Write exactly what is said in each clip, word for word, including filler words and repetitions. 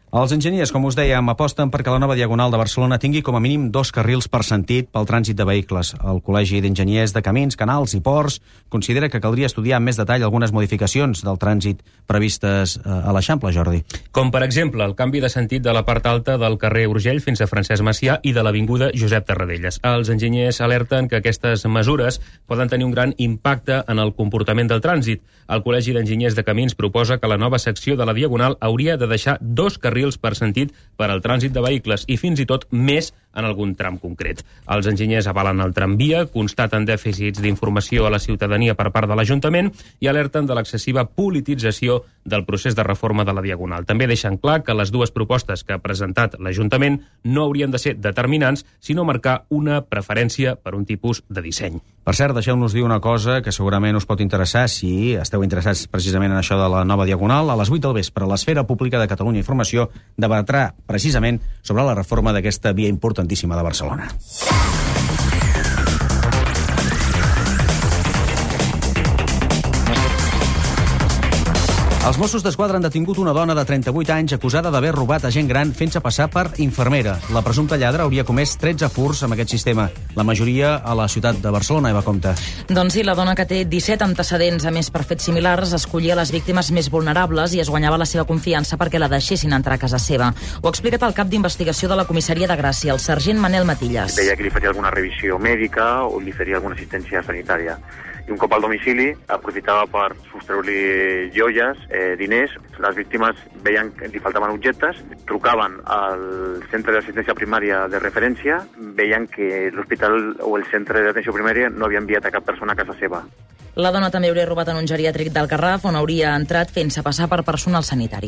Els enginyers, com us dèiem, aposten perquè la nova Diagonal de Barcelona tingui com a mínim dos carrils per sentit pel trànsit de vehicles. El Col·legi d'Enginyers de Camins, Canals i Ports considera que caldria estudiar amb més detall algunes modificacions del trànsit previstes a l'Eixample, Jordi. Com, per exemple, el canvi de sentit de la part alta del carrer Urgell fins a Francesc Macià i de l'avinguda Josep Tarradellas. Els enginyers alerten que aquestes mesures poden tenir un gran impacte en el comportament del trànsit. El Col·legi d'Enginyers de Camins proposa que la nova secció de la Diagonal hauria de deixar dos carrils per sentit per al trànsit de vehicles i fins i tot més en algun tram concret. Els enginyers avalen el tramvia, constaten dèficits d'informació a la ciutadania per part de l'Ajuntament i alerten de l'excessiva politització del procés de reforma de la Diagonal. També deixen clar que les dues propostes que ha presentat l'Ajuntament no haurien de ser determinants, sinó marcar una preferència per un tipus de disseny. Per cert, deixeu-nos dir una cosa que segurament us pot interessar si esteu interessats precisament en això de la nova Diagonal. A les vuit del vespre, l'Esfera Pública de Catalunya Informació debatrà precisament sobre la reforma d'aquesta via importantíssima de Barcelona. Els Mossos d'Esquadra han detingut una dona de trenta-vuit anys acusada d'haver robat a gent gran fent-se passar per infermera. La presumpta lladra hauria comès tretze furts amb aquest sistema, la majoria a la ciutat de Barcelona. Eva Compte. Doncs sí, la dona, que té disset antecedents a més per fets similars, escollia les víctimes més vulnerables i es guanyava la seva confiança perquè la deixessin entrar a casa seva. Ho ha explicat el cap d'investigació de la comissaria de Gràcia, el sergent Manel Matillas. Deia que li faria alguna revisió mèdica o li faria alguna assistència sanitària. I un cop al domicili aprofitava per sostreure-li joies, eh, diners. Les víctimes veien que li faltaven objectes, trucaven al centre d'assistència primària de referència, veien que l'hospital o el centre d'atenció primària no havia enviat a cap persona a casa seva. La dona també hauria robat en un geriàtric del Garraf, on hauria entrat fent-se passar per personal sanitari.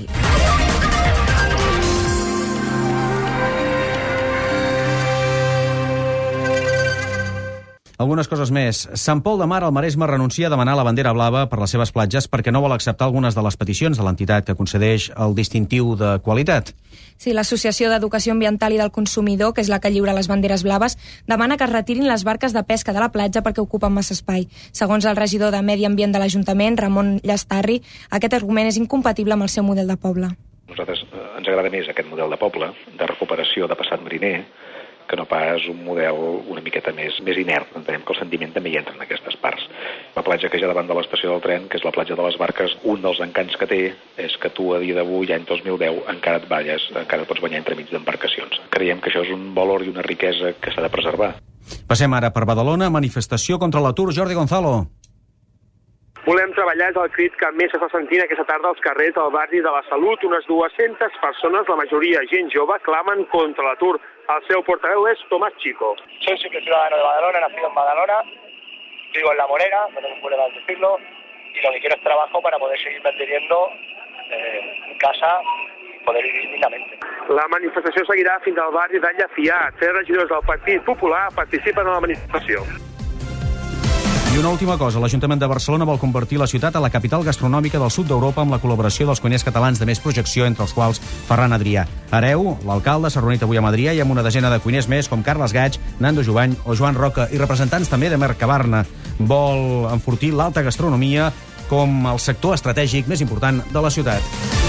Algunes coses més. Sant Pol de Mar, al Maresme, renuncia a demanar la bandera blava per les seves platges perquè no vol acceptar algunes de les peticions de l'entitat que concedeix el distintiu de qualitat. Sí, l'Associació d'Educació Ambiental i del Consumidor, que és la que lliura les banderes blaves, demana que es retirin les barques de pesca de la platja perquè ocupen massa espai. Segons el regidor de Medi Ambient de l'Ajuntament, Ramon Llastarri, aquest argument és incompatible amb el seu model de poble. A nosaltres ens agrada més aquest model de poble, de recuperació de passat mariner, que no pas un model una miqueta més, més inert. Entenem que el sentiment també hi entra en aquestes parts. La platja que hi ha davant de l'estació del tren, que és la platja de les barques, un dels encants que té és que tu a dia d'avui, any dos mil deu, encara et balles, encara et pots banyar entremig d'embarcacions. Creiem que això és un valor i una riquesa que s'ha de preservar. Passem ara per Badalona, manifestació contra l'atur. Jordi Gonzalo. Volem treballar és el crit que més s'està sentint aquesta tarda als carrers del barri de la Salut. Unes dues-centes persones, la majoria gent jove, clamen contra l'atur. El seu portaveu es Tomás Chico. Soy simple ciudadano de Badalona, nacido en Badalona, vivo en La Morera, no tengo problema de decirlo, y lo que quiero es trabajo para poder seguir manteniendo eh, mi casa y poder vivir dignamente. La manifestació seguirà fins al barri de Llafià. Tres regidors del Partit Popular participen en la manifestació. I una última cosa, l'Ajuntament de Barcelona vol convertir la ciutat a la capital gastronòmica del sud d'Europa amb la col·laboració dels cuiners catalans de més projecció, entre els quals Ferran Adrià. Hereu, l'alcalde, s'ha reunit avui amb Adrià i amb una desena de cuiners més com Carles Gaig, Nando Jovany o Joan Roca i representants també de Mercabarna. Vol enfortir l'alta gastronomia com el sector estratègic més important de la ciutat.